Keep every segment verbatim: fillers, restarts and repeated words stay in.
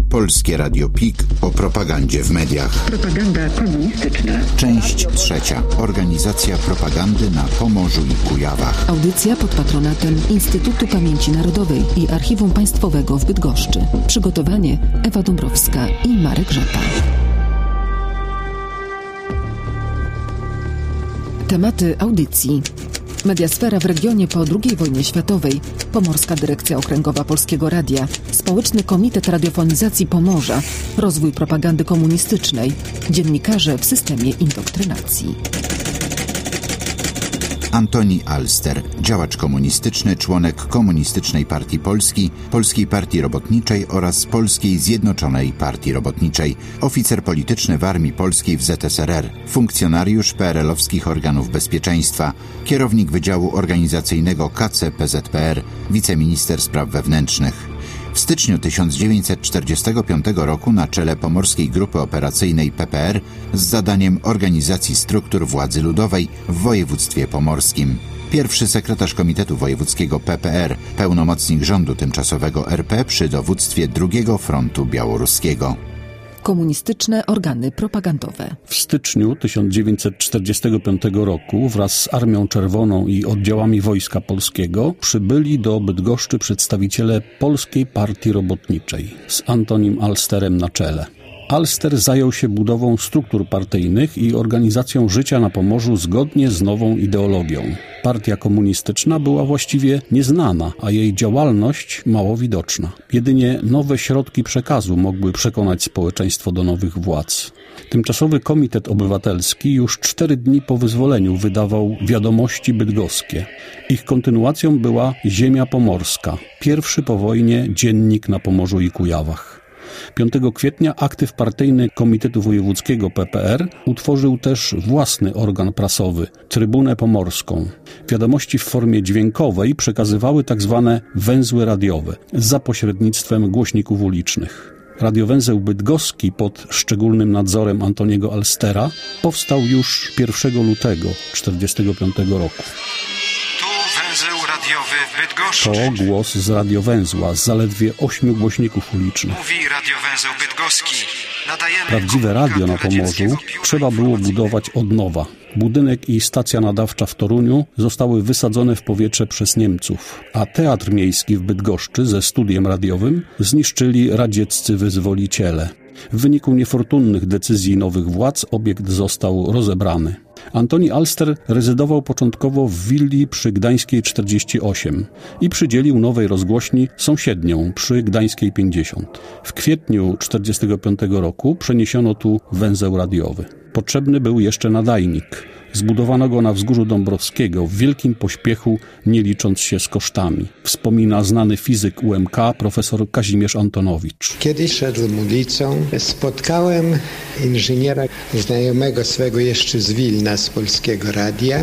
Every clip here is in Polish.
Polskie Radio P I K o propagandzie w mediach. Propaganda komunistyczna. Część trzecia. Organizacja propagandy na Pomorzu i Kujawach. Audycja pod patronatem Instytutu Pamięci Narodowej i Archiwum Państwowego w Bydgoszczy. Przygotowanie Ewa Dąbrowska i Marek Rzepa. Tematy audycji. Mediasfera w regionie po drugiej wojnie światowej, Pomorska Dyrekcja Okręgowa Polskiego Radia, Społeczny Komitet Radiofonizacji Pomorza, rozwój propagandy komunistycznej, dziennikarze w systemie indoktrynacji. Antoni Alster, działacz komunistyczny, członek Komunistycznej Partii Polski, Polskiej Partii Robotniczej oraz Polskiej Zjednoczonej Partii Robotniczej, oficer polityczny w Armii Polskiej w Z S R R, funkcjonariusz P R L-owskich organów bezpieczeństwa, kierownik Wydziału Organizacyjnego K C P Z P R, wiceminister spraw wewnętrznych. W styczniu tysiąc dziewięćset czterdziestego piątego roku na czele Pomorskiej Grupy Operacyjnej P P R z zadaniem organizacji struktur władzy ludowej w województwie pomorskim. Pierwszy sekretarz Komitetu Wojewódzkiego P P R, pełnomocnik rządu tymczasowego R P przy dowództwie drugiego Frontu Białoruskiego. Komunistyczne organy propagandowe. W styczniu tysiąc dziewięćset czterdziestego piątego roku wraz z Armią Czerwoną i oddziałami Wojska Polskiego przybyli do Bydgoszczy przedstawiciele Polskiej Partii Robotniczej z Antonim Alsterem na czele. Alster zajął się budową struktur partyjnych i organizacją życia na Pomorzu zgodnie z nową ideologią. Partia komunistyczna była właściwie nieznana, a jej działalność mało widoczna. Jedynie nowe środki przekazu mogły przekonać społeczeństwo do nowych władz. Tymczasowy Komitet Obywatelski już cztery dni po wyzwoleniu wydawał Wiadomości Bydgoskie. Ich kontynuacją była Ziemia Pomorska, pierwszy po wojnie dziennik na Pomorzu i Kujawach. piątego kwietnia aktyw partyjny Komitetu Wojewódzkiego P P R utworzył też własny organ prasowy, Trybunę Pomorską. Wiadomości w formie dźwiękowej przekazywały tzw. węzły radiowe za pośrednictwem głośników ulicznych. Radiowęzeł bydgoski pod szczególnym nadzorem Antoniego Alstera powstał już pierwszego lutego tysiąc dziewięćset czterdziestego piątego roku. To głos z radiowęzła, z zaledwie ośmiu głośników ulicznych. Mówi radiowęzeł bydgoski. Nadajemy Prawdziwe radio na Pomorzu trzeba było budować od nowa. Budynek i stacja nadawcza w Toruniu zostały wysadzone w powietrze przez Niemców, a Teatr Miejski w Bydgoszczy ze studiem radiowym zniszczyli radzieccy wyzwoliciele. W wyniku niefortunnych decyzji nowych władz obiekt został rozebrany. Antoni Alster rezydował początkowo w willi przy Gdańskiej czterdzieści osiem i przydzielił nowej rozgłośni sąsiednią przy Gdańskiej pięćdziesiąt. W kwietniu tysiąc dziewięćset czterdziestego piątego roku przeniesiono tu węzeł radiowy. Potrzebny był jeszcze nadajnik. Zbudowano go na Wzgórzu Dąbrowskiego w wielkim pośpiechu, nie licząc się z kosztami. Wspomina znany fizyk U M K profesor Kazimierz Antonowicz. Kiedyś szedłem ulicą, spotkałem inżyniera znajomego swego jeszcze z Wilna, z Polskiego Radia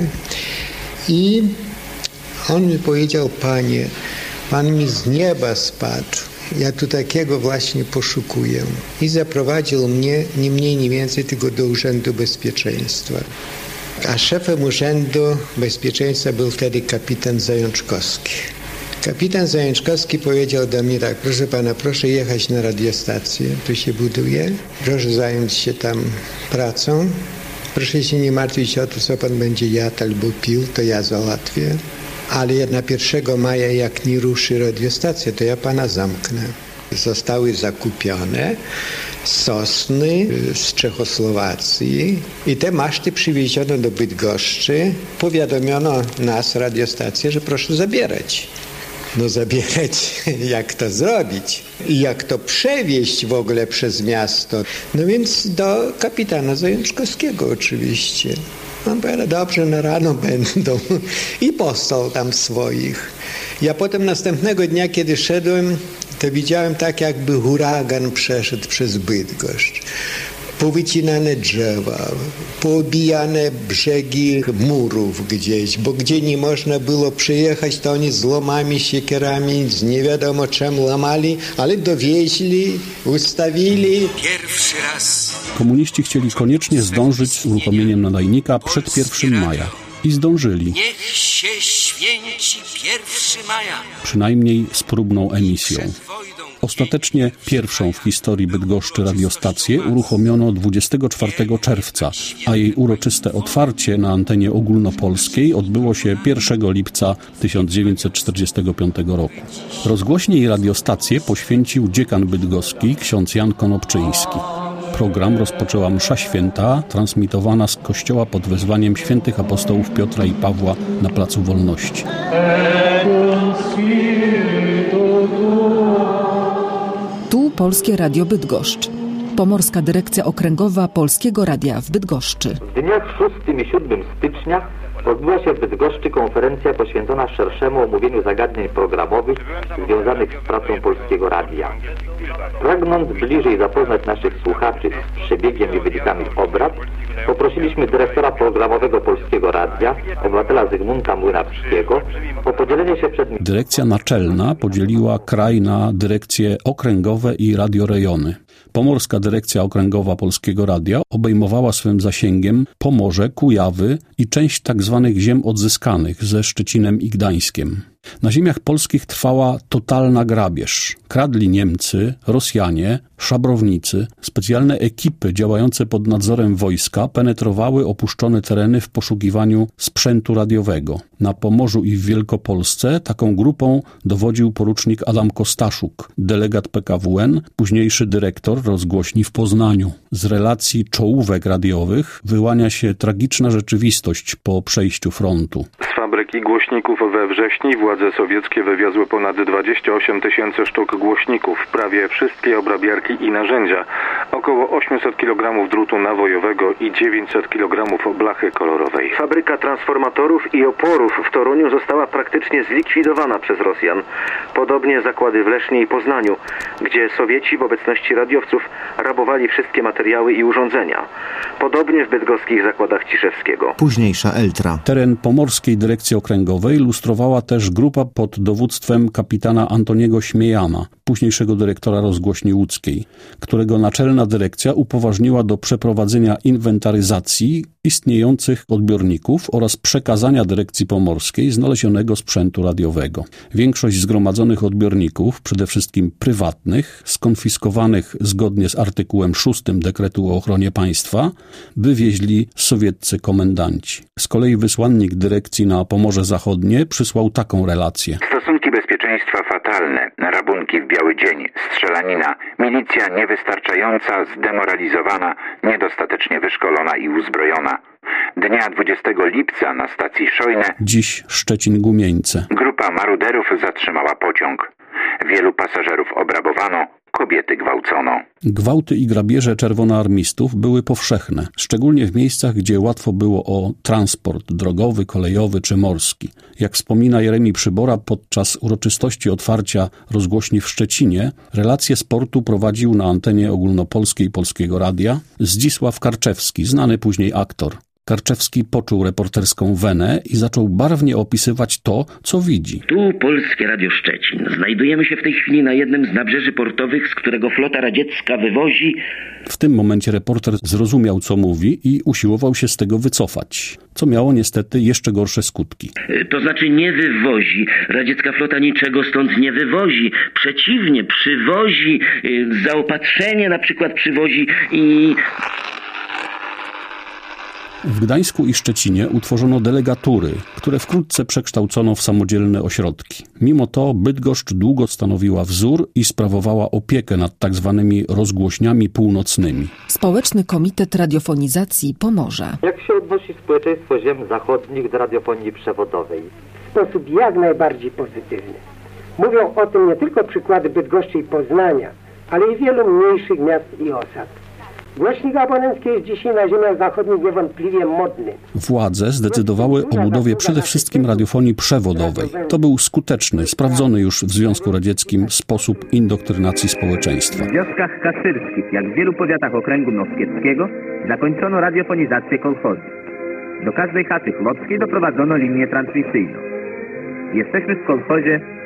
i on mi powiedział: panie, pan mi z nieba spadł. Ja tu takiego właśnie poszukuję. I zaprowadził mnie nie mniej, nie więcej tylko do Urzędu Bezpieczeństwa. A szefem Urzędu Bezpieczeństwa był wtedy kapitan Zajączkowski. Kapitan Zajączkowski powiedział do mnie tak: proszę pana, proszę jechać na radiostację, tu się buduje, proszę zająć się tam pracą, proszę się nie martwić o to, co pan będzie jadł albo pił, to ja załatwię. Ale na pierwszego maja, jak nie ruszy radiostacja, to ja pana zamknę. Zostały zakupione sosny z Czechosłowacji i te maszty przywieziono do Bydgoszczy. Powiadomiono nas, radiostację, że proszę zabierać. No zabierać, jak to zrobić i jak to przewieźć w ogóle przez miasto. No więc do kapitana Zajączkowskiego oczywiście. On powiedział: dobrze, na rano będą. I posłał tam swoich. Ja potem następnego dnia, kiedy szedłem, to widziałem tak, jakby huragan przeszedł przez Bydgoszcz. Powycinane drzewa, poobijane brzegi murów gdzieś, bo gdzie nie można było przejechać, to oni z łomami, siekierami, z nie wiadomo czym łamali, ale dowieźli, ustawili. Pierwszy raz. Komuniści chcieli koniecznie zdążyć z uruchomieniem nadajnika przed pierwszego maja. I zdążyli. Niech się święci pierwszy maja. Przynajmniej z próbną emisją. Ostatecznie pierwszą w historii Bydgoszczy radiostację uruchomiono dwudziestego czwartego czerwca, a jej uroczyste otwarcie na antenie ogólnopolskiej odbyło się pierwszego lipca tysiąc dziewięćset czterdziestego piątego roku. Rozgłośnie i radiostację poświęcił dziekan bydgoski ksiądz Jan Konopczyński. Program rozpoczęła msza święta, transmitowana z kościoła pod wezwaniem świętych apostołów Piotra i Pawła na Placu Wolności. Tu Polskie Radio Bydgoszcz. Pomorska Dyrekcja Okręgowa Polskiego Radia w Bydgoszczy. W dniach szóstym i siódmym stycznia odbyła się w Bydgoszczy konferencja poświęcona szerszemu omówieniu zagadnień programowych związanych z pracą Polskiego Radia. Pragnąc bliżej zapoznać naszych słuchaczy z przebiegiem i wynikami obrad, poprosiliśmy dyrektora programowego Polskiego Radia, obywatela Zygmunta Młynarskiego, o podzielenie się przed... Dyrekcja naczelna podzieliła kraj na dyrekcje okręgowe i radiorejony. Pomorska Dyrekcja Okręgowa Polskiego Radia obejmowała swym zasięgiem Pomorze, Kujawy i część tzw. ziem odzyskanych ze Szczecinem i Gdańskiem. Na ziemiach polskich trwała totalna grabież. Kradli Niemcy, Rosjanie, szabrownicy. Specjalne ekipy działające pod nadzorem wojska penetrowały opuszczone tereny w poszukiwaniu sprzętu radiowego. Na Pomorzu i w Wielkopolsce taką grupą dowodził porucznik Adam Kostaszuk, delegat P K W N, późniejszy dyrektor rozgłośni w Poznaniu. Z relacji czołówek radiowych wyłania się tragiczna rzeczywistość po przejściu frontu. Z fabryki głośników we Wrześni władze sowieckie wywiozły ponad dwadzieścia osiem tysięcy sztuk głośników, prawie wszystkie obrabiarki i narzędzia, około osiemset kilogramów drutu nawojowego i dziewięćset kilogramów blachy kolorowej. Fabryka transformatorów i oporów w Toruniu została praktycznie zlikwidowana przez Rosjan. Podobnie zakłady w Lesznie i Poznaniu, gdzie Sowieci w obecności radiowców rabowali wszystkie materiały i urządzenia. Podobnie w bydgoskich zakładach Ciszewskiego. Późniejsza Eltra. Teren Pomorskiej Dyrekcji Okręgowej lustrowała też grupa pod dowództwem kapitana Antoniego Śmiejana, późniejszego dyrektora rozgłośni łódzkiej, którego naczelna dyrekcja upoważniła do przeprowadzenia inwentaryzacji istniejących odbiorników oraz przekazania Dyrekcji Pomorskiej znalezionego sprzętu radiowego. Większość zgromadzonych odbiorników, przede wszystkim prywatnych, skonfiskowanych zgodnie z artykułem szóstym dekretu o ochronie państwa, wywieźli sowieccy komendanci. Z kolei wysłannik dyrekcji na Pomorze Zachodnie przysłał taką relację. Stosunki bezpieczeństwa fatalne, rabunki w biały dzień, strzelanina, milicja niewystarczająca, zdemoralizowana, niedostatecznie wyszkolona i uzbrojona. Dnia dwudziestego lipca na stacji Szojne, dziś Szczecin-Gumieńce, grupa maruderów zatrzymała pociąg. Wielu pasażerów obrabowano, kobiety gwałcono. Gwałty i grabieże czerwonoarmistów były powszechne, szczególnie w miejscach, gdzie łatwo było o transport drogowy, kolejowy czy morski. Jak wspomina Jeremi Przybora, podczas uroczystości otwarcia rozgłośni w Szczecinie relacje sportu prowadził na antenie ogólnopolskiej Polskiego Radia Zdzisław Karczewski, znany później aktor. Karczewski poczuł reporterską wenę i zaczął barwnie opisywać to, co widzi. Tu Polskie Radio Szczecin. Znajdujemy się w tej chwili na jednym z nabrzeży portowych, z którego flota radziecka wywozi... W tym momencie reporter zrozumiał, co mówi i usiłował się z tego wycofać, co miało niestety jeszcze gorsze skutki. To znaczy nie wywozi. Radziecka flota niczego stąd nie wywozi. Przeciwnie, przywozi, zaopatrzenie na przykład przywozi i... W Gdańsku i Szczecinie utworzono delegatury, które wkrótce przekształcono w samodzielne ośrodki. Mimo to Bydgoszcz długo stanowiła wzór i sprawowała opiekę nad tak zwanymi rozgłośniami północnymi. Społeczny Komitet Radiofonizacji Pomorza. Jak się odnosi społeczeństwo ziem zachodnich do radiofonii przewodowej? W sposób jak najbardziej pozytywny. Mówią o tym nie tylko przykłady Bydgoszczy i Poznania, ale i wielu mniejszych miast i osad. Głośnik abonencki jest dzisiaj na ziemiach zachodnich niewątpliwie modny. Władze zdecydowały o budowie przede wszystkim radiofonii przewodowej. To był skuteczny, sprawdzony już w Związku Radzieckim sposób indoktrynacji społeczeństwa. W wioskach kaszyrskich, jak w wielu powiatach okręgu moskiewskiego, zakończono radiofonizację kolchozu. Do każdej chaty chłopskiej doprowadzono linię transmisyjną. Jesteśmy w kolchozie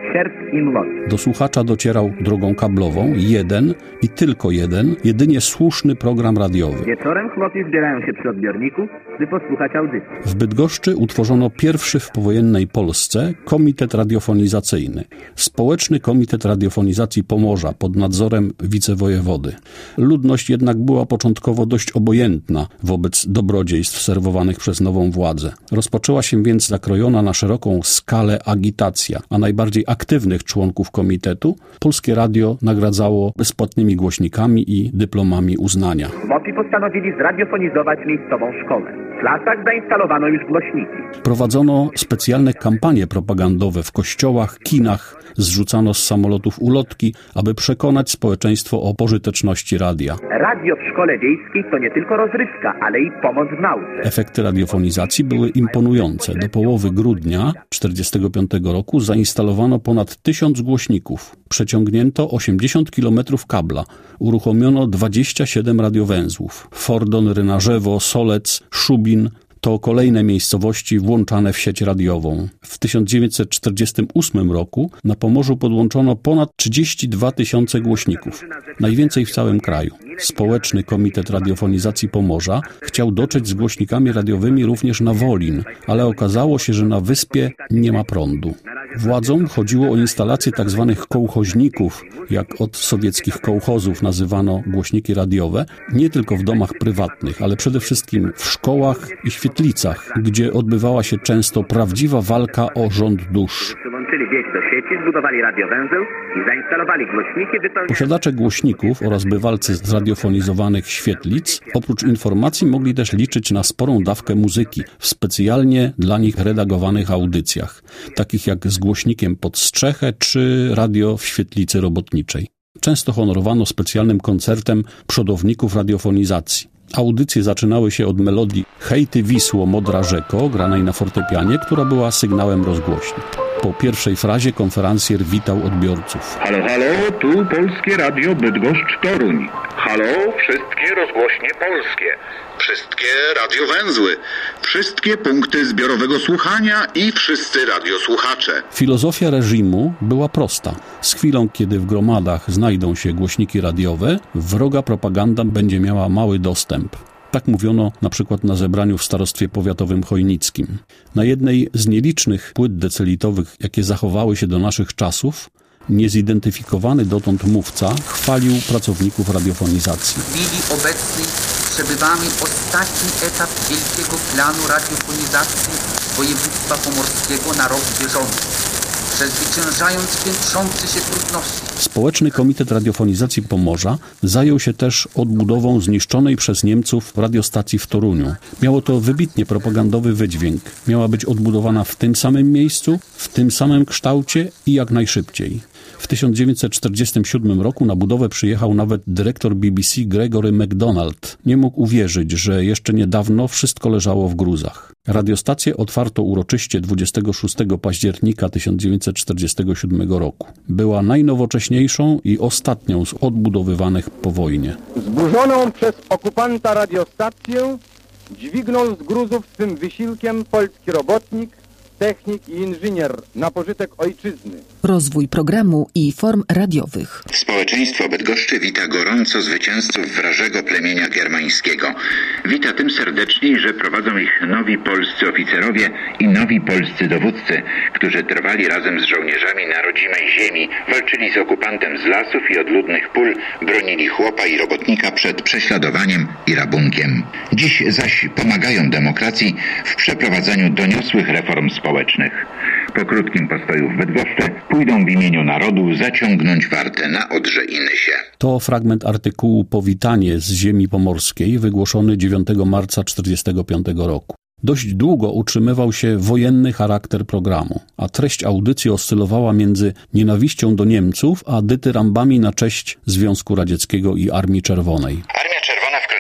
sierp i młot. Do słuchacza docierał drogą kablową jeden i tylko jeden, jedynie słuszny program radiowy. Wieczorem chłopi zbierają się przy odbiorniku, by posłuchać audycji. W Bydgoszczy utworzono pierwszy w powojennej Polsce komitet radiofonizacyjny. Społeczny Komitet Radiofonizacji Pomorza pod nadzorem wicewojewody. Ludność jednak była początkowo dość obojętna wobec dobrodziejstw serwowanych przez nową władzę. Rozpoczęła się więc zakrojona na szeroką skalę agitacja, a najbardziej aktywnych członków komitetu Polskie Radio nagradzało bezpłatnymi głośnikami i dyplomami uznania. Chłopi postanowili zradiofonizować miejscową szkołę. W klasach zainstalowano już głośniki. Prowadzono specjalne kampanie propagandowe w kościołach, kinach, zrzucano z samolotów ulotki, aby przekonać społeczeństwo o pożyteczności radia. Radio w szkole wiejskiej to nie tylko rozrywka, ale i pomoc w nauce. Efekty radiofonizacji były imponujące. Do połowy grudnia tysiąc dziewięćset czterdziestego piątego roku zainstalowano ponad tysiąc głośników. Przeciągnięto osiemdziesiąt kilometrów kabla. Uruchomiono dwadzieścia siedem radiowęzłów. Fordon, Rynarzewo, Solec, Szubin to kolejne miejscowości włączane w sieć radiową. W tysiąc dziewięćset czterdziestym ósmym roku na Pomorzu podłączono ponad trzydzieści dwa tysiące głośników. Najwięcej w całym kraju. Społeczny Komitet Radiofonizacji Pomorza chciał dotrzeć z głośnikami radiowymi również na Wolin, ale okazało się, że na wyspie nie ma prądu. Władzom chodziło o instalację tzw. kołchoźników, jak od sowieckich kołchozów nazywano głośniki radiowe, nie tylko w domach prywatnych, ale przede wszystkim w szkołach i świetlicach, gdzie odbywała się często prawdziwa walka o rząd dusz. Przyłączyli wieś do sieci, zbudowali radiowęzeł i zainstalowali głośniki. Wypełnia... Posiadacze głośników oraz bywalcy z radiofonizowanych świetlic oprócz informacji mogli też liczyć na sporą dawkę muzyki w specjalnie dla nich redagowanych audycjach, takich jak z głośnikiem pod strzechę czy radio w świetlicy robotniczej. Często honorowano specjalnym koncertem przodowników radiofonizacji. Audycje zaczynały się od melodii Hej ty Wisło, modra rzeko, granej na fortepianie, która była sygnałem rozgłośni. Po pierwszej frazie konferencjer witał odbiorców. Halo, halo, tu Polskie Radio Bydgoszcz-Toruń. Halo, wszystkie rozgłośnie polskie. Wszystkie radiowęzły. Wszystkie punkty zbiorowego słuchania i wszyscy radiosłuchacze. Filozofia reżimu była prosta. Z chwilą, kiedy w gromadach znajdą się głośniki radiowe, wroga propaganda będzie miała mały dostęp. Tak mówiono na przykład na zebraniu w starostwie powiatowym chojnickim. Na jednej z nielicznych płyt decelitowych, jakie zachowały się do naszych czasów, niezidentyfikowany dotąd mówca chwalił pracowników radiofonizacji. W chwili obecnej przebywamy ostatni etap wielkiego planu radiofonizacji województwa pomorskiego na rok bieżący. Przezwyciężając piętrzące się trudności. Społeczny Komitet Radiofonizacji Pomorza zajął się też odbudową zniszczonej przez Niemców radiostacji w Toruniu. Miało to wybitnie propagandowy wydźwięk. Miała być odbudowana w tym samym miejscu, w tym samym kształcie i jak najszybciej. W tysiąc dziewięćset czterdziestym siódmym roku na budowę przyjechał nawet dyrektor B B C Gregory MacDonald. Nie mógł uwierzyć, że jeszcze niedawno wszystko leżało w gruzach. Radiostację otwarto uroczyście dwudziestego szóstego października tysiąc dziewięćset czterdziestego siódmego roku. Była najnowocześniejszą i ostatnią z odbudowywanych po wojnie. Zburzoną przez okupanta radiostację dźwignął z gruzów swym wysiłkiem polski robotnik, technik i inżynier na pożytek ojczyzny. Rozwój programu i form radiowych. Społeczeństwo Bydgoszczy wita gorąco zwycięzców wrażego plemienia germańskiego. Wita tym serdeczniej, że prowadzą ich nowi polscy oficerowie i nowi polscy dowódcy, którzy trwali razem z żołnierzami na rodzimej ziemi, walczyli z okupantem z lasów i odludnych pól, bronili chłopa i robotnika przed prześladowaniem i rabunkiem. Dziś zaś pomagają demokracji w przeprowadzaniu doniosłych reform społecznych. Po krótkim postoju w Bydgoszczy pójdą w imieniu narodu zaciągnąć wartę na Odrze i Nysie. To fragment artykułu Powitanie z ziemi pomorskiej wygłoszony dziewiątego marca tysiąc dziewięćset czterdziestego piątego roku. Dość długo utrzymywał się wojenny charakter programu, a treść audycji oscylowała między nienawiścią do Niemców a dytyrambami na cześć Związku Radzieckiego i Armii Czerwonej. Armia Czerwona wkroczyła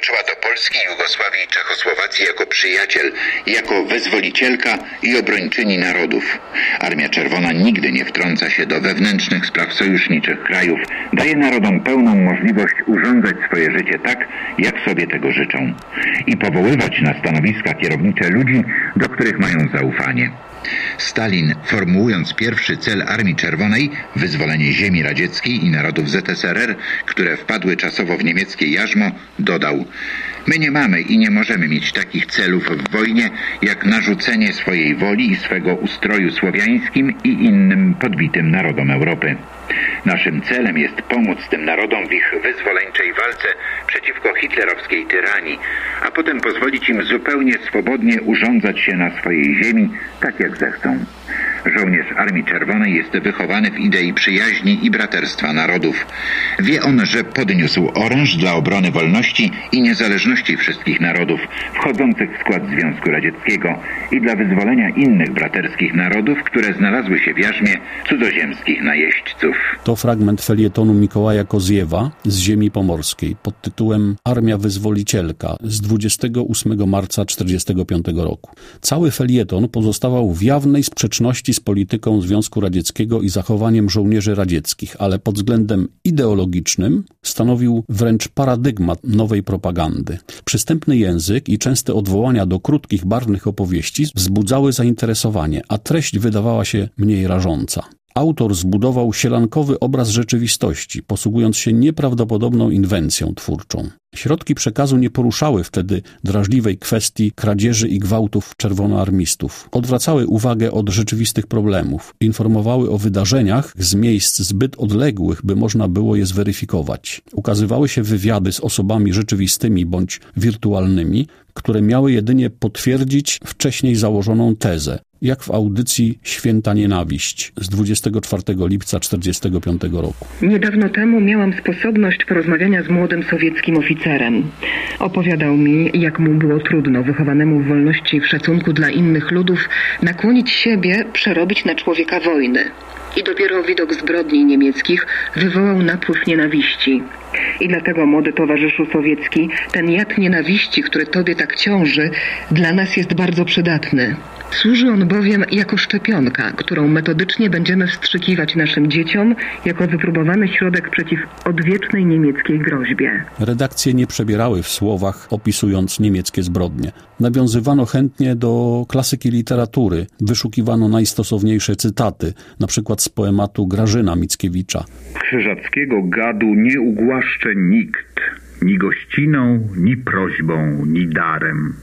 Kroczyła do Polski, Jugosławii i Czechosłowacji jako przyjaciel, jako wyzwolicielka i obrończyni narodów. Armia Czerwona nigdy nie wtrąca się do wewnętrznych spraw sojuszniczych krajów. Daje narodom pełną możliwość urządzać swoje życie tak, jak sobie tego życzą. I powoływać na stanowiska kierownicze ludzi, do których mają zaufanie. Stalin, formułując pierwszy cel Armii Czerwonej, wyzwolenie ziemi radzieckiej i narodów Z S R R, które wpadły czasowo w niemieckie jarzmo, dodał: my nie mamy i nie możemy mieć takich celów w wojnie, jak narzucenie swojej woli i swego ustroju słowiańskim i innym podbitym narodom Europy. Naszym celem jest pomóc tym narodom w ich wyzwoleńczej walce przeciwko hitlerowskiej tyranii, a potem pozwolić im zupełnie swobodnie urządzać się na swojej ziemi, tak jak zechcą. Żołnierz Armii Czerwonej jest wychowany w idei przyjaźni i braterstwa narodów. Wie on, że podniósł oręż dla obrony wolności i niezależności wszystkich narodów wchodzących w skład Związku Radzieckiego i dla wyzwolenia innych braterskich narodów, które znalazły się w jarzmie cudzoziemskich najeźdźców. To fragment felietonu Mikołaja Koziewa z ziemi pomorskiej pod tytułem Armia Wyzwolicielka z dwudziestego ósmego marca tysiąc dziewięćset czterdziestego piątego roku. Cały felieton pozostawał w jawnej sprzeczności z polityką Związku Radzieckiego i zachowaniem żołnierzy radzieckich, ale pod względem ideologicznym stanowił wręcz paradygmat nowej propagandy. Przystępny język i częste odwołania do krótkich, barwnych opowieści wzbudzały zainteresowanie, a treść wydawała się mniej rażąca. Autor zbudował sielankowy obraz rzeczywistości, posługując się nieprawdopodobną inwencją twórczą. Środki przekazu nie poruszały wtedy drażliwej kwestii kradzieży i gwałtów czerwonoarmistów. Odwracały uwagę od rzeczywistych problemów. Informowały o wydarzeniach z miejsc zbyt odległych, by można było je zweryfikować. Ukazywały się wywiady z osobami rzeczywistymi bądź wirtualnymi, które miały jedynie potwierdzić wcześniej założoną tezę, jak w audycji Święta Nienawiść z dwudziestego czwartego lipca tysiąc dziewięćset czterdziestego piątego roku. Niedawno temu miałam sposobność porozmawiania z młodym sowieckim oficerem. Opowiadał mi, jak mu było trudno, wychowanemu w wolności i w szacunku dla innych ludów, nakłonić siebie, przerobić na człowieka wojny. I dopiero widok zbrodni niemieckich wywołał napływ nienawiści. I dlatego, młody towarzyszu sowiecki, ten jad nienawiści, który tobie tak ciąży, dla nas jest bardzo przydatny. Służy on bowiem jako szczepionka, którą metodycznie będziemy wstrzykiwać naszym dzieciom jako wypróbowany środek przeciw odwiecznej niemieckiej groźbie. Redakcje nie przebierały w słowach, opisując niemieckie zbrodnie. Nawiązywano chętnie do klasyki literatury, wyszukiwano najstosowniejsze cytaty, na przykład z poematu Grażyna Mickiewicza. Krzyżackiego gadu nie ugłaszcze nikt, ni gościną, ni prośbą, ni darem.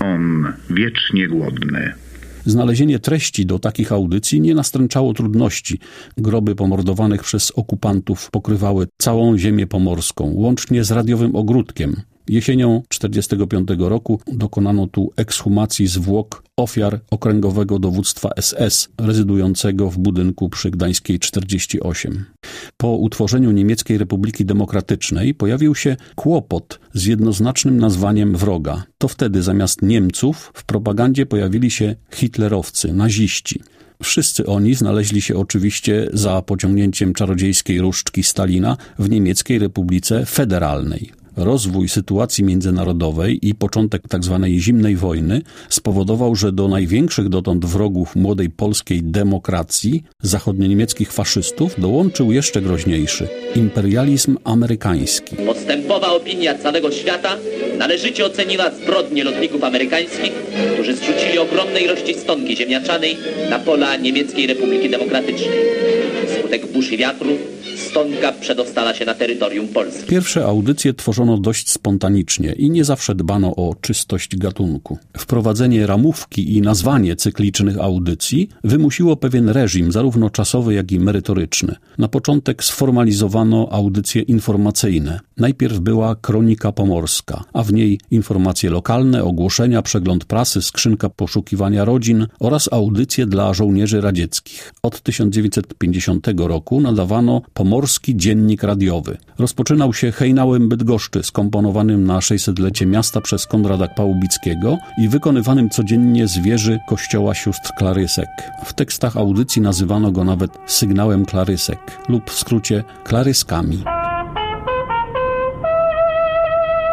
On wiecznie głodny. Znalezienie treści do takich audycji nie nastręczało trudności. Groby pomordowanych przez okupantów pokrywały całą ziemię pomorską, łącznie z radiowym ogródkiem. Jesienią tysiąc dziewięćset czterdziestego piątego roku dokonano tu ekshumacji zwłok ofiar Okręgowego Dowództwa S S rezydującego w budynku przy Gdańskiej czterdzieści osiem. Po utworzeniu Niemieckiej Republiki Demokratycznej pojawił się kłopot z jednoznacznym nazwaniem wroga. To wtedy zamiast Niemców w propagandzie pojawili się hitlerowcy, naziści. Wszyscy oni znaleźli się oczywiście za pociągnięciem czarodziejskiej różdżki Stalina w Niemieckiej Republice Federalnej. Rozwój sytuacji międzynarodowej i początek tzw. zimnej wojny spowodował, że do największych dotąd wrogów młodej polskiej demokracji, zachodnioniemieckich faszystów, dołączył jeszcze groźniejszy – imperializm amerykański. Podstępowa opinia całego świata należycie oceniła zbrodnie lotników amerykańskich, którzy zrzucili ogromne ilości stonki ziemniaczanej na pola Niemieckiej Republiki Demokratycznej. Wskutek burz i wiatru stonka przedostała się na terytorium Polski. Pierwsze audycje tworzono dość spontanicznie i nie zawsze dbano o czystość gatunku. Wprowadzenie ramówki i nazwanie cyklicznych audycji wymusiło pewien reżim, zarówno czasowy, jak i merytoryczny. Na początek sformalizowano audycje informacyjne. Najpierw była Kronika Pomorska, a w niej informacje lokalne, ogłoszenia, przegląd prasy, skrzynka poszukiwania rodzin oraz audycje dla żołnierzy radzieckich. Od tysiąc dziewięćset pięćdziesiątego roku nadawano Pomorski Dziennik Radiowy. Rozpoczynał się hejnałem Bydgoszczy, skomponowanym na sześćsetlecie miasta przez Konrada Pałubickiego i wykonywanym codziennie z wieży kościoła sióstr Klarysek. W tekstach audycji nazywano go nawet sygnałem Klarysek lub w skrócie Klaryskami. W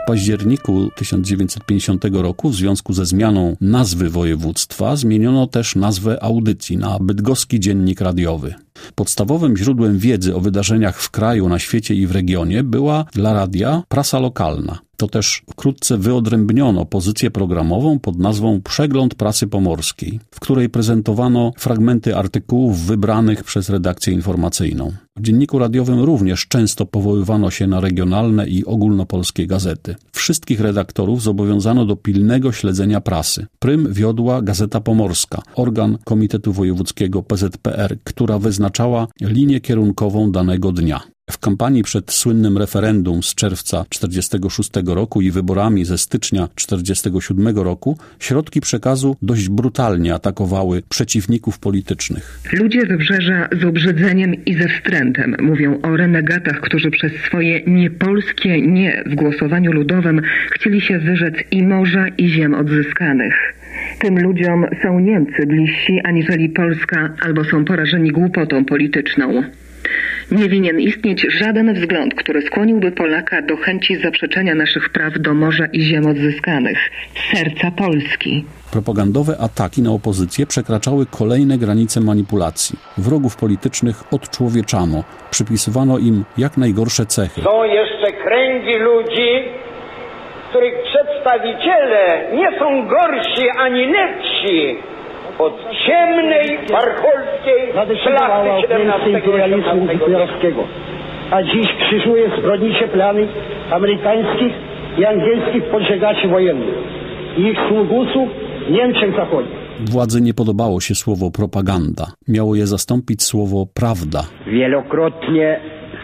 październiku tysiąc dziewięćset pięćdziesiątego roku w związku ze zmianą nazwy województwa zmieniono też nazwę audycji na Bydgoski Dziennik Radiowy. Podstawowym źródłem wiedzy o wydarzeniach w kraju, na świecie i w regionie była dla radia prasa lokalna. To też wkrótce wyodrębniono pozycję programową pod nazwą Przegląd Prasy Pomorskiej, w której prezentowano fragmenty artykułów wybranych przez redakcję informacyjną. W dzienniku radiowym również często powoływano się na regionalne i ogólnopolskie gazety. Wszystkich redaktorów zobowiązano do pilnego śledzenia prasy. Prym wiodła Gazeta Pomorska, organ Komitetu Wojewódzkiego P Z P R, która wyznaczała linię kierunkową danego dnia. W kampanii przed słynnym referendum z czerwca tysiąc dziewięćset czterdziestego szóstego roku i wyborami ze stycznia tysiąc dziewięćset czterdziestego siódmego roku środki przekazu dość brutalnie atakowały przeciwników politycznych. Ludzie Wybrzeża z obrzydzeniem i ze wstrętem mówią o renegatach, którzy przez swoje niepolskie nie w głosowaniu ludowym chcieli się wyrzec i morza, i ziem odzyskanych. Tym ludziom są Niemcy bliżsi aniżeli Polska, albo są porażeni głupotą polityczną. Nie winien istnieć żaden wzgląd, który skłoniłby Polaka do chęci zaprzeczenia naszych praw do morza i ziem odzyskanych, serca Polski. Propagandowe ataki na opozycję przekraczały kolejne granice manipulacji. Wrogów politycznych odczłowieczano, przypisywano im jak najgorsze cechy. Są jeszcze kręgi ludzi, których przedstawiciele nie są gorsi ani lepsi od ciemnej, warcholskiej szlachty siedemnastego wieku. A dziś krzyżuje zbrodnicze plany amerykańskich i angielskich podżegaczy wojennych i ich sługusów w Niemczech Zachodnich. Władzy nie podobało się słowo propaganda. Miało je zastąpić słowo prawda. Wielokrotnie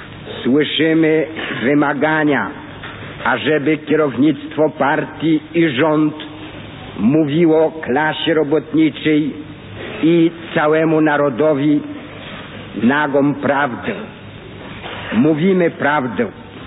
słyszymy wymagania, ażeby kierownictwo partii i rząd mówiło klasie robotniczej i całemu narodowi nagą prawdę. Mówimy prawdę.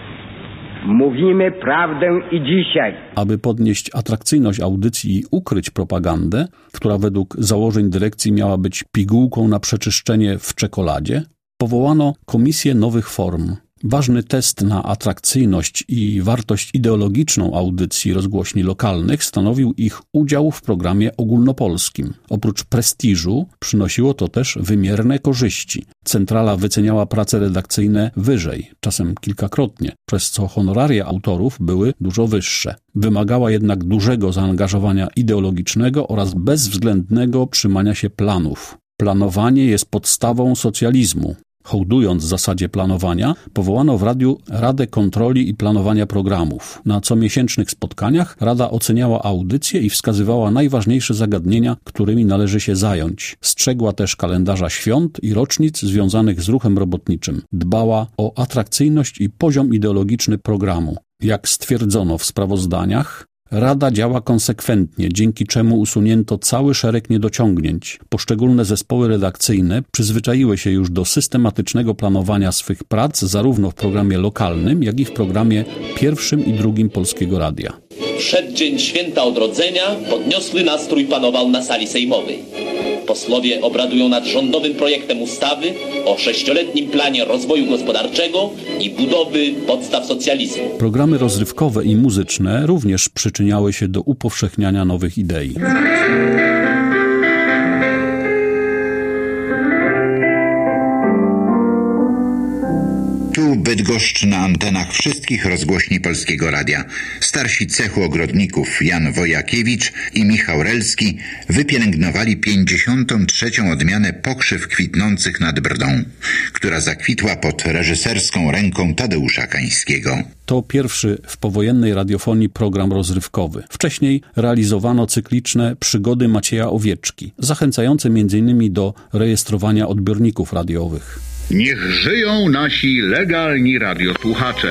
Mówimy prawdę i dzisiaj. Aby podnieść atrakcyjność audycji i ukryć propagandę, która według założeń dyrekcji miała być pigułką na przeczyszczenie w czekoladzie, powołano Komisję Nowych Form. Ważny test na atrakcyjność i wartość ideologiczną audycji rozgłośni lokalnych stanowił ich udział w programie ogólnopolskim. Oprócz prestiżu przynosiło to też wymierne korzyści. Centrala wyceniała prace redakcyjne wyżej, czasem kilkakrotnie, przez co honoraria autorów były dużo wyższe. Wymagała jednak dużego zaangażowania ideologicznego oraz bezwzględnego trzymania się planów. Planowanie jest podstawą socjalizmu. Hołdując zasadzie planowania, powołano w radiu Radę Kontroli i Planowania Programów. Na comiesięcznych spotkaniach Rada oceniała audycje i wskazywała najważniejsze zagadnienia, którymi należy się zająć. Strzegła też kalendarza świąt i rocznic związanych z ruchem robotniczym. Dbała o atrakcyjność i poziom ideologiczny programu. Jak stwierdzono w sprawozdaniach, Rada działa konsekwentnie, dzięki czemu usunięto cały szereg niedociągnięć. Poszczególne zespoły redakcyjne przyzwyczaiły się już do systematycznego planowania swych prac zarówno w programie lokalnym, jak i w programie pierwszym i drugim Polskiego Radia. Przeddzień Święta Odrodzenia podniosły nastrój panował na sali sejmowej. Posłowie obradują nad rządowym projektem ustawy o sześcioletnim planie rozwoju gospodarczego i budowy podstaw socjalizmu. Programy rozrywkowe i muzyczne również przyczyniały się do upowszechniania nowych idei. Tu Bydgoszcz na antenach wszystkich rozgłośni Polskiego Radia. Starsi cechu ogrodników Jan Wojakiewicz i Michał Relski wypielęgnowali pięćdziesiątą trzecią odmianę pokrzyw kwitnących nad Brdą, która zakwitła pod reżyserską ręką Tadeusza Kańskiego. To pierwszy w powojennej radiofonii program rozrywkowy. Wcześniej realizowano cykliczne przygody Macieja Owieczki, zachęcające między innymi do rejestrowania odbiorników radiowych. Niech żyją nasi legalni radiosłuchacze.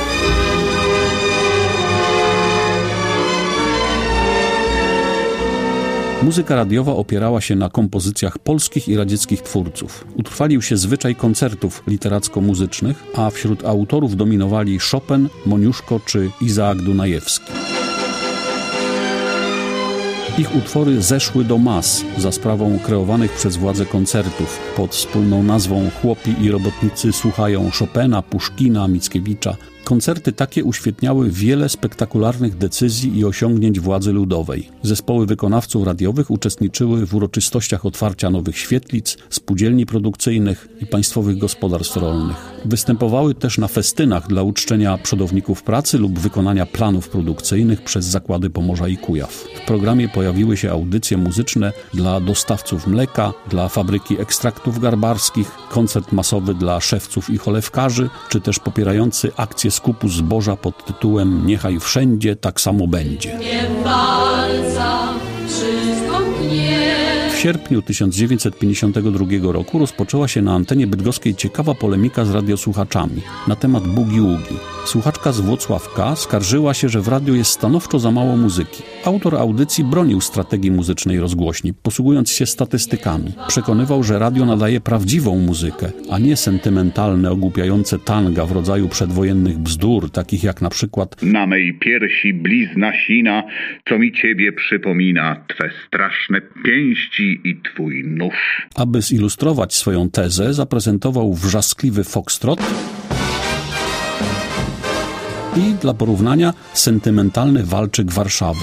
Muzyka radiowa opierała się na kompozycjach polskich i radzieckich twórców. Utrwalił się zwyczaj koncertów literacko-muzycznych, a wśród autorów dominowali Chopin, Moniuszko czy Izaak Dunajewski. Ich utwory zeszły do mas za sprawą kreowanych przez władze koncertów pod wspólną nazwą Chłopi i robotnicy słuchają Chopina, Puszkina, Mickiewicza. Koncerty takie uświetniały wiele spektakularnych decyzji i osiągnięć władzy ludowej. Zespoły wykonawców radiowych uczestniczyły w uroczystościach otwarcia nowych świetlic, spółdzielni produkcyjnych i państwowych gospodarstw rolnych. Występowały też na festynach dla uczczenia przodowników pracy lub wykonania planów produkcyjnych przez zakłady Pomorza i Kujaw. W programie pojawiły się audycje muzyczne dla dostawców mleka, dla fabryki ekstraktów garbarskich, koncert masowy dla szewców i cholewkarzy, czy też popierający akcję skupu zboża pod tytułem „Niechaj wszędzie tak samo będzie”. W sierpniu tysiąc dziewięćset pięćdziesiątego drugiego roku rozpoczęła się na antenie bydgoskiej ciekawa polemika z radiosłuchaczami na temat boogie-woogie. Słuchaczka z Włocławka skarżyła się, że w radiu jest stanowczo za mało muzyki. Autor audycji bronił strategii muzycznej rozgłośni, posługując się statystykami. Przekonywał, że radio nadaje prawdziwą muzykę, a nie sentymentalne, ogłupiające tanga w rodzaju przedwojennych bzdur, takich jak na przykład „Na mej piersi blizna sina, co mi ciebie przypomina, twe straszne pięści i twój nóż”. Aby zilustrować swoją tezę, zaprezentował wrzaskliwy foxtrot i dla porównania sentymentalny walczyk Warszawy.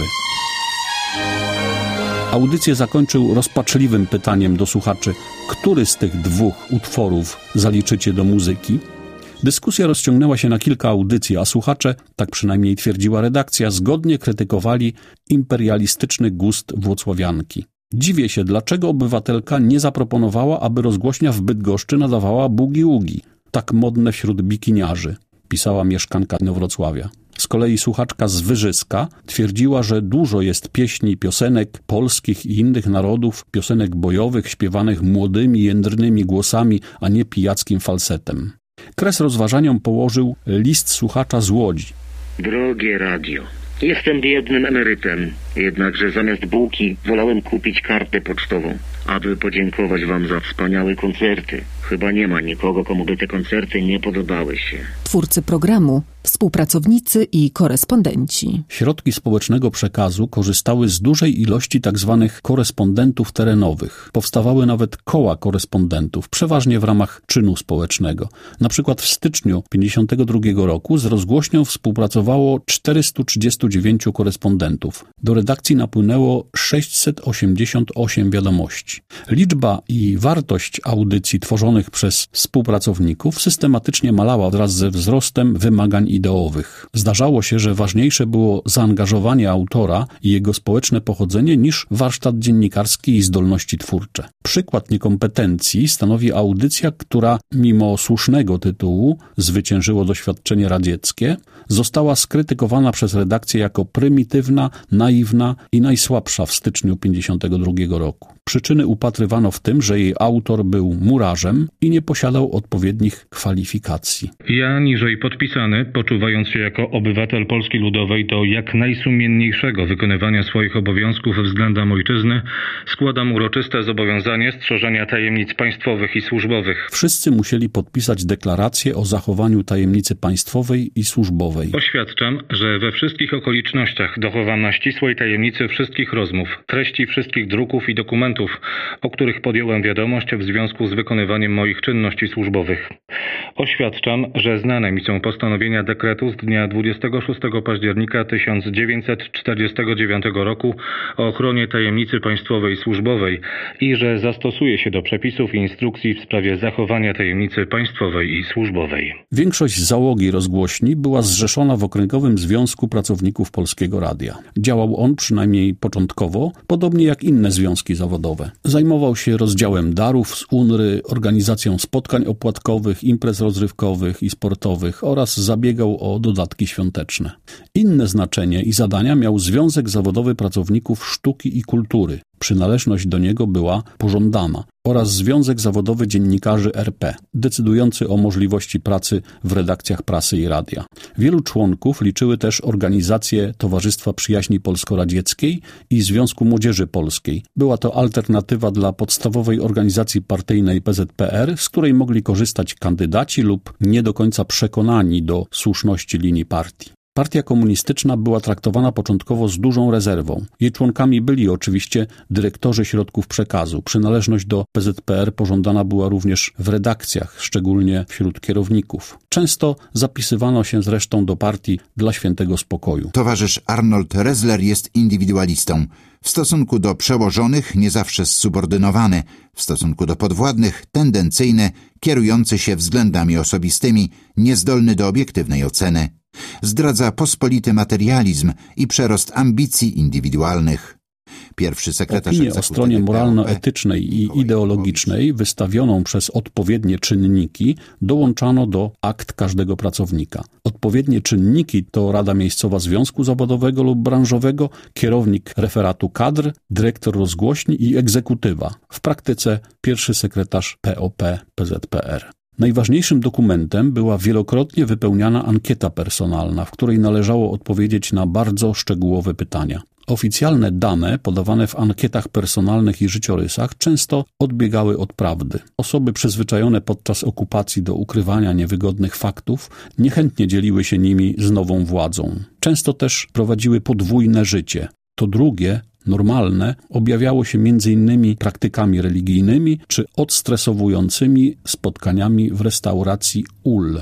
Audycję zakończył rozpaczliwym pytaniem do słuchaczy, który z tych dwóch utworów zaliczycie do muzyki. Dyskusja rozciągnęła się na kilka audycji, a słuchacze, tak przynajmniej twierdziła redakcja, zgodnie krytykowali imperialistyczny gust włocławianki. Dziwię się, dlaczego obywatelka nie zaproponowała, aby rozgłośnia w Bydgoszczy nadawała boogie-woogie, tak modne wśród bikiniarzy, pisała mieszkanka Inowrocławia. Z kolei słuchaczka z Wyżyska twierdziła, że dużo jest pieśni, piosenek polskich i innych narodów, piosenek bojowych, śpiewanych młodymi, jędrnymi głosami, a nie pijackim falsetem. Kres rozważaniom położył list słuchacza z Łodzi. Drogie radio, jestem biednym emerytem, jednakże zamiast bułki wolałem kupić kartę pocztową, aby podziękować wam za wspaniałe koncerty. Chyba nie ma nikogo, komu by te koncerty nie podobały się. Twórcy programu, współpracownicy i korespondenci. Środki społecznego przekazu korzystały z dużej ilości tzw. korespondentów terenowych. Powstawały nawet koła korespondentów, przeważnie w ramach czynu społecznego. Na przykład w styczniu tysiąc dziewięćset pięćdziesiątego drugiego roku z rozgłośnią współpracowało czterystu trzydziestu dziewięciu korespondentów. Do redakcji napłynęło sześćset osiemdziesiąt osiem wiadomości. Liczba i wartość audycji tworzonych przez współpracowników systematycznie malała wraz ze wzrostem wymagań ideowych. Zdarzało się, że ważniejsze było zaangażowanie autora i jego społeczne pochodzenie niż warsztat dziennikarski i zdolności twórcze. Przykład niekompetencji stanowi audycja, która mimo słusznego tytułu „Zwyciężyło doświadczenie radzieckie” została skrytykowana przez redakcję jako prymitywna, naiwna i najsłabsza w styczniu pięćdziesiątego drugiego roku. Przyczyny upatrywano w tym, że jej autor był murarzem i nie posiadał odpowiednich kwalifikacji. Ja, niżej podpisany, poczuwając się jako obywatel Polski Ludowej do jak najsumienniejszego wykonywania swoich obowiązków względem ojczyzny, składam uroczyste zobowiązanie strzeżenia tajemnic państwowych i służbowych. Wszyscy musieli podpisać deklarację o zachowaniu tajemnicy państwowej i służbowej. Oświadczam, że we wszystkich okolicznościach dochowam na ścisłej tajemnicy wszystkich rozmów, treści wszystkich druków i dokumentów, o których podjąłem wiadomość w związku z wykonywaniem moich czynności służbowych. Oświadczam, że znane mi są postanowienia dekretu z dnia dwudziestego szóstego października tysiąc dziewięćset czterdziestego dziewiątego roku o ochronie tajemnicy państwowej i służbowej i że zastosuję się do przepisów i instrukcji w sprawie zachowania tajemnicy państwowej i służbowej. Większość załogi rozgłośni była zrzeszona w Okręgowym Związku Pracowników Polskiego Radia. Działał on przynajmniej początkowo, podobnie jak inne związki zawodowe. Zajmował się rozdziałem darów z UNRY, organizacją spotkań opłatkowych, imprez rozrywkowych i sportowych oraz zabiegał o dodatki świąteczne. Inne znaczenie i zadania miał Związek Zawodowy Pracowników Sztuki i Kultury. Przynależność do niego była pożądana, oraz Związek Zawodowy Dziennikarzy R P, decydujący o możliwości pracy w redakcjach prasy i radia. Wielu członków liczyły też organizacje Towarzystwa Przyjaźni Polsko-Radzieckiej i Związku Młodzieży Polskiej. Była to alternatywa dla podstawowej organizacji partyjnej P Z P R, z której mogli korzystać kandydaci lub nie do końca przekonani do słuszności linii partii. Partia komunistyczna była traktowana początkowo z dużą rezerwą. Jej członkami byli oczywiście dyrektorzy środków przekazu. Przynależność do P Z P R pożądana była również w redakcjach, szczególnie wśród kierowników. Często zapisywano się zresztą do partii dla świętego spokoju. Towarzysz Arnold Ressler jest indywidualistą. W stosunku do przełożonych nie zawsze subordynowany, w stosunku do podwładnych tendencyjny, kierujący się względami osobistymi, niezdolny do obiektywnej oceny. Zdradza pospolity materializm i przerost ambicji indywidualnych. Pierwszy sekretarz Opinię o stronie moralno-etycznej i ideologicznej, wystawioną przez odpowiednie czynniki, dołączano do akt każdego pracownika. Odpowiednie czynniki to Rada Miejscowa Związku Zawodowego lub Branżowego, kierownik referatu kadr, dyrektor rozgłośni i egzekutywa. W praktyce pierwszy sekretarz P O P P Z P R. Najważniejszym dokumentem była wielokrotnie wypełniana ankieta personalna, w której należało odpowiedzieć na bardzo szczegółowe pytania. Oficjalne dane podawane w ankietach personalnych i życiorysach często odbiegały od prawdy. Osoby przyzwyczajone podczas okupacji do ukrywania niewygodnych faktów niechętnie dzieliły się nimi z nową władzą. Często też prowadziły podwójne życie. To drugie, normalne, objawiało się między innymi praktykami religijnymi czy odstresowującymi spotkaniami w restauracji U L.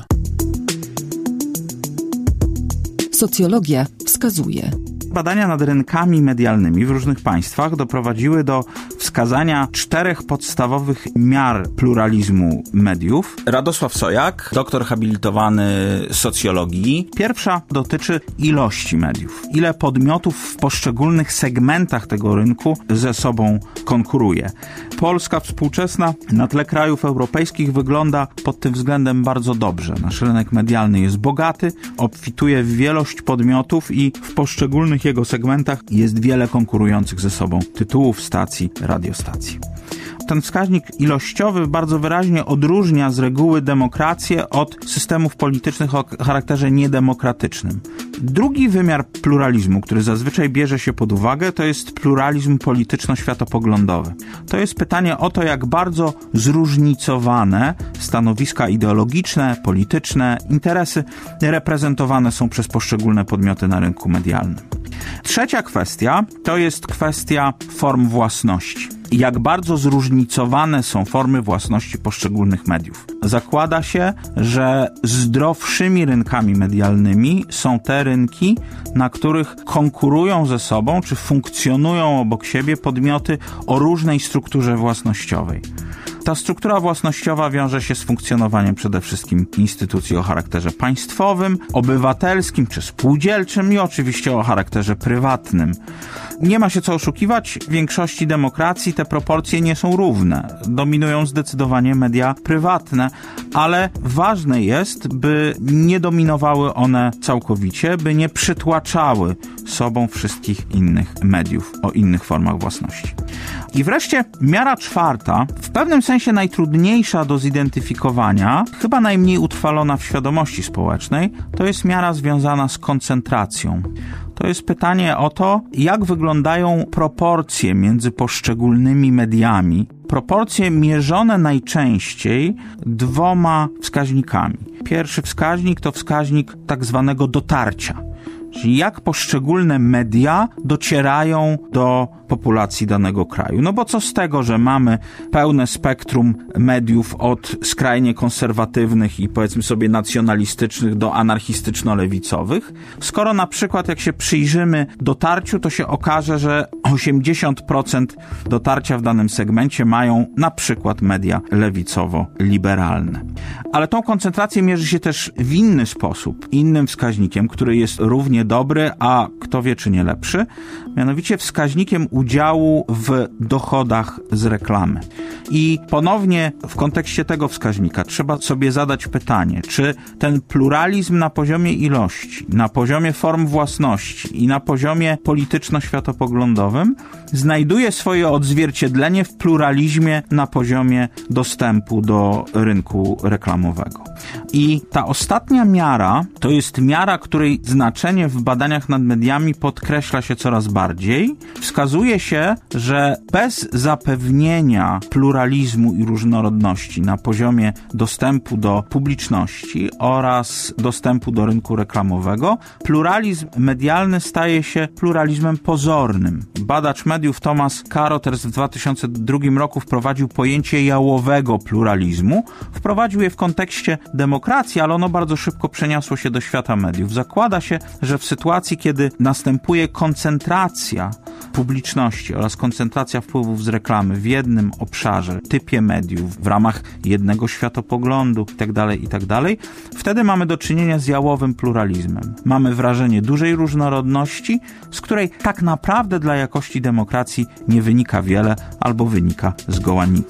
Socjologia wskazuje. Badania nad rynkami medialnymi w różnych państwach doprowadziły do wskazania czterech podstawowych miar pluralizmu mediów. Radosław Sojak, doktor habilitowany socjologii. Pierwsza dotyczy ilości mediów. Ile podmiotów w poszczególnych segmentach tego rynku ze sobą konkuruje. Polska współczesna na tle krajów europejskich wygląda pod tym względem bardzo dobrze. Nasz rynek medialny jest bogaty, obfituje w wielość podmiotów i w poszczególnych jego segmentach jest wiele konkurujących ze sobą tytułów, stacji, radiostacji. Ten wskaźnik ilościowy bardzo wyraźnie odróżnia z reguły demokrację od systemów politycznych o charakterze niedemokratycznym. Drugi wymiar pluralizmu, który zazwyczaj bierze się pod uwagę, to jest pluralizm polityczno-światopoglądowy. To jest pytanie o to, jak bardzo zróżnicowane stanowiska ideologiczne, polityczne, interesy reprezentowane są przez poszczególne podmioty na rynku medialnym. Trzecia kwestia to jest kwestia form własności. Jak bardzo zróżnicowane są formy własności poszczególnych mediów. Zakłada się, że zdrowszymi rynkami medialnymi są te rynki, na których konkurują ze sobą czy funkcjonują obok siebie podmioty o różnej strukturze własnościowej. Ta struktura własnościowa wiąże się z funkcjonowaniem przede wszystkim instytucji o charakterze państwowym, obywatelskim czy spółdzielczym i oczywiście o charakterze prywatnym. Nie ma się co oszukiwać, w większości demokracji te proporcje nie są równe. Dominują zdecydowanie media prywatne, ale ważne jest, by nie dominowały one całkowicie, by nie przytłaczały sobą wszystkich innych mediów o innych formach własności. I wreszcie miara czwarta, w pewnym sensie najtrudniejsza do zidentyfikowania, chyba najmniej utrwalona w świadomości społecznej, to jest miara związana z koncentracją. To jest pytanie o to, jak wyglądają proporcje między poszczególnymi mediami. Proporcje mierzone najczęściej dwoma wskaźnikami. Pierwszy wskaźnik to wskaźnik tak zwanego dotarcia. Czyli jak poszczególne media docierają do populacji danego kraju. No bo co z tego, że mamy pełne spektrum mediów od skrajnie konserwatywnych i powiedzmy sobie nacjonalistycznych do anarchistyczno-lewicowych, skoro na przykład jak się przyjrzymy dotarciu, to się okaże, że osiemdziesiąt procent dotarcia w danym segmencie mają na przykład media lewicowo-liberalne. Ale tą koncentrację mierzy się też w inny sposób, innym wskaźnikiem, który jest równie dobry, a kto wie czy nie lepszy, mianowicie wskaźnikiem udziału w dochodach z reklamy. I ponownie w kontekście tego wskaźnika trzeba sobie zadać pytanie, czy ten pluralizm na poziomie ilości, na poziomie form własności i na poziomie polityczno-światopoglądowym znajduje swoje odzwierciedlenie w pluralizmie na poziomie dostępu do rynku reklamowego. I ta ostatnia miara to jest miara, której znaczenie w badaniach nad mediami podkreśla się coraz bardziej. Wskazuje Okazuje się, że bez zapewnienia pluralizmu i różnorodności na poziomie dostępu do publiczności oraz dostępu do rynku reklamowego, pluralizm medialny staje się pluralizmem pozornym. Badacz mediów Thomas Carothers w dwa tysiące drugim roku wprowadził pojęcie jałowego pluralizmu. Wprowadził je w kontekście demokracji, ale ono bardzo szybko przeniosło się do świata mediów. Zakłada się, że w sytuacji, kiedy następuje koncentracja publiczności oraz koncentracja wpływów z reklamy w jednym obszarze, typie mediów, w ramach jednego światopoglądu itd., itd., wtedy mamy do czynienia z jałowym pluralizmem. Mamy wrażenie dużej różnorodności, z której tak naprawdę dla jakości demokracji nie wynika wiele albo wynika zgoła nic.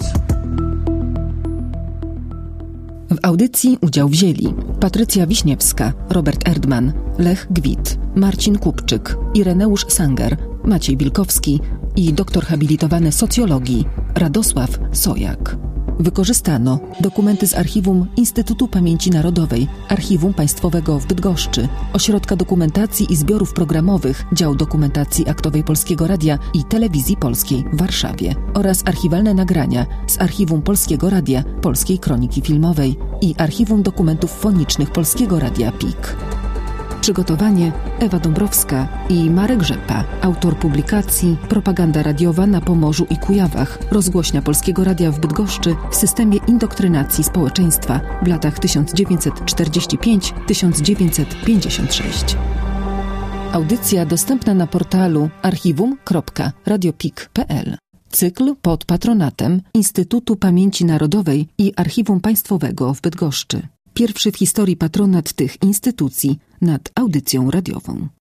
W audycji udział wzięli Patrycja Wiśniewska, Robert Erdman, Lech Gwit, Marcin Kupczyk, Ireneusz Sanger, Maciej Bilkowski i doktor habilitowany socjologii Radosław Sojak. Wykorzystano dokumenty z archiwum Instytutu Pamięci Narodowej, Archiwum Państwowego w Bydgoszczy, Ośrodka Dokumentacji i Zbiorów Programowych, Dział Dokumentacji Aktowej Polskiego Radia i Telewizji Polskiej w Warszawie oraz archiwalne nagrania z Archiwum Polskiego Radia, Polskiej Kroniki Filmowej i Archiwum Dokumentów Fonicznych Polskiego Radia P I K. Przygotowanie Ewa Dąbrowska i Marek Rzepa. Autor publikacji Propaganda radiowa na Pomorzu i Kujawach. Rozgłośnia Polskiego Radia w Bydgoszczy w systemie indoktrynacji społeczeństwa w latach tysiąc dziewięćset czterdziesty piąty do tysiąc dziewięćset pięćdziesiątego szóstego. Audycja dostępna na portalu archiwum kropka radiopik kropka p l. Cykl pod patronatem Instytutu Pamięci Narodowej i Archiwum Państwowego w Bydgoszczy. Pierwszy w historii patronat tych instytucji nad audycją radiową.